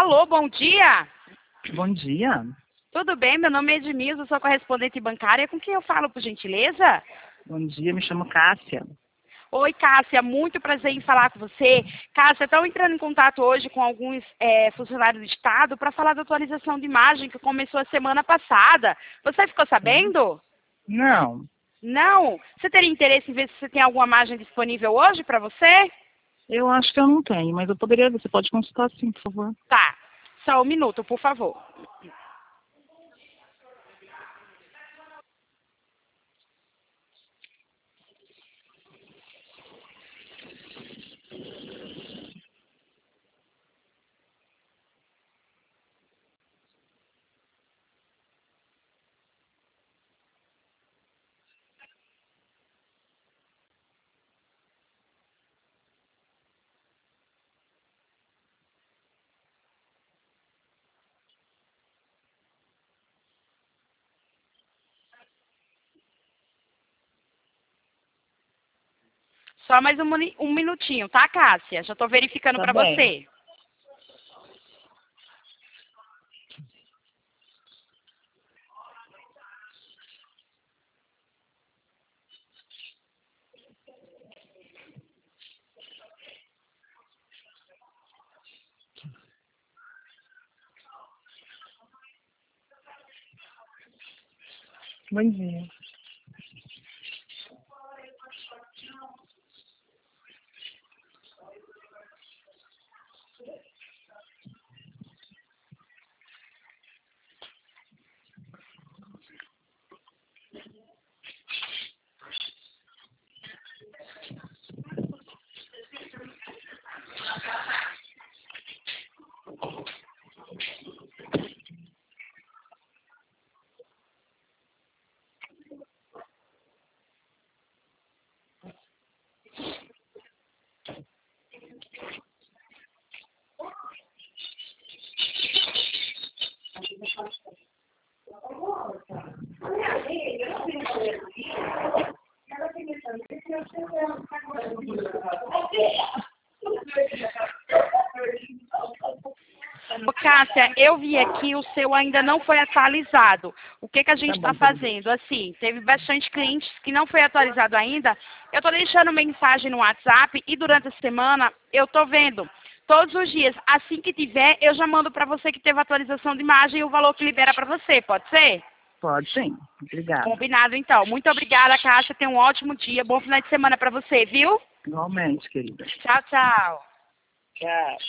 Alô, bom dia. Bom dia. Tudo bem? Meu nome é Edmilson, sou correspondente bancária. Com quem eu falo, por gentileza? Bom dia, me chamo Cássia. Oi, Cássia, muito prazer em falar com você. Cássia, estou entrando em contato hoje com alguns funcionários do Estado para falar da atualização de imagem que começou a semana passada. Você ficou sabendo? Não, Não? Você teria interesse em ver se você tem alguma imagem disponível hoje para você? eu acho que eu não tenho, mas eu poderia, você pode consultar sim, por favor. Tá, só um minuto, por favor. Só mais um minutinho, tá, Cássia? Já estou verificando Tá para bem. você. Bom dia. Ô, Cássia, eu vi aqui, o seu ainda não foi atualizado. O que a gente está fazendo? Assim, teve bastante clientes que não foi atualizado ainda. Eu estou deixando mensagem no WhatsApp e durante a semana eu estou vendo. Todos os dias, assim que tiver, eu já mando para você que teve atualização de imagem e o valor que libera para você, pode ser? Pode sim, obrigada. Combinado, então. Muito obrigada, Cássia. Tenha um ótimo dia. Bom final de semana para você, viu? Igualmente, querida. Tchau, tchau. Tchau.